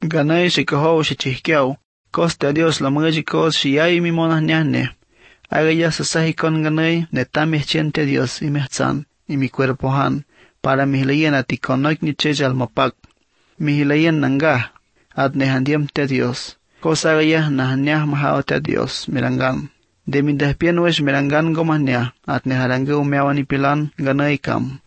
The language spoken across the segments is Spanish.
Ganay shikahow shichihkiaw. Costa Dios la mugajikos shiyay mi monas nyahne. Agaya sasahikon ganay netamih chente Dios y mehtzan y mi cuerpo han. Para mihilayen atikonoik ni chechal mapak. Mihilayen nangah. At nehandiem te Dios. Cosa agaya nahanyah mahao te Dios mirangan. De mi despien wesh mirangan gomahnya. At neharange umeawan ipilan ganay kam.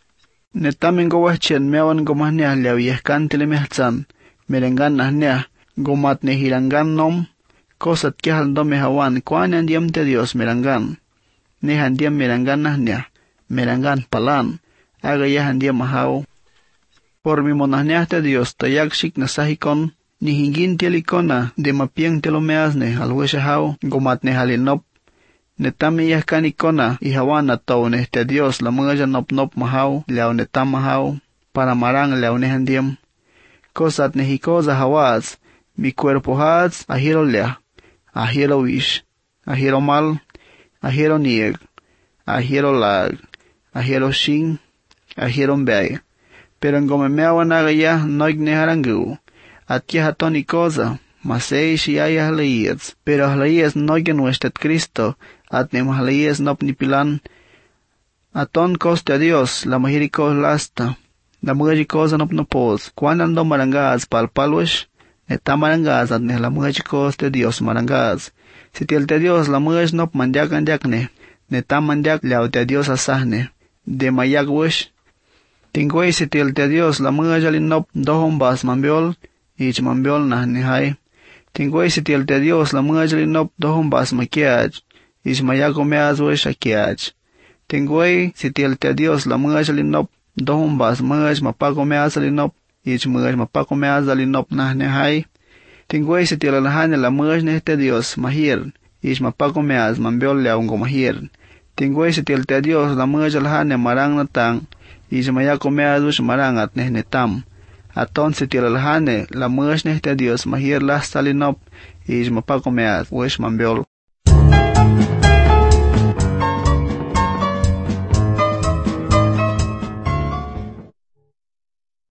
Netamin gowahchen meawan gomahnya liawyehkan tilimehtzan. Mirangan nahnya. Gomat nehirangan nom. Cosat kehal do mehawan. Kuan andiem te Dios mirangan. Nehandiem mirangan nahnya. Mirangan palan. Agaya handiem mahao. Por mi monahnya te Dios tayakshik nasahikon. Nihingin tielikona de mapieng telomeasne alweshahao. Gomat nehalinop. Netami yahkan ikona ihawan atau te Dios la mga nop mahao. Liao netam mahao. Para marang liao nehandiem. Cosat nehikoza hawaz. Mi cuerpo haz ahiro lea. Ahiro wish. Ahiro mal. Ahiro nieg. Ahiro lag. Ahiro shin. Ahiro mbay. Pero ngomemeawan agaya noig neharangu. Atya hatoni cosa. Masei shiaya halayez. Pero halayez noigen nuestet Cristo. Atnem halayez nop nipilan. Aton coste a Dios. La mahirikos lasta. La mugajikosa nop nopos. Cuan ando marangaz palpalwesh. Neta marangaz atne la mugajikos de Dios marangaz. Si tiel te Dios la mugaj nop mandiak andiakne. Neta mandiak liao te Dios asahne. De mayak wesh. Tingwei si tiel te Dios la mugaj alinop dohom bas mambiol. Ich mambiol nahne hai. Tingwei si tiel te Dios la mugaj alinop dohom bas makiaj. Ich mayak omeaz wesh akiaj. Tingwei si tiel te Dios la mugaj alinop dohom bas mugaj mapak omeaz alinop. Ich mugaj mapak omeaz alinop nahne hai. Tingwei si tiel alahane la mugaj nehte Dios mahir. Ich mapak omeaz mambiol leaungo mahir. Tingwei si tiel te Dios la mugaj alahane marang natang. Ich mayak omeaz wesh marang at nehnetam. Aton si tiel alahane la mugaj nehte Dios mahir las alinop. Ich mapak omeaz wesh mambiol.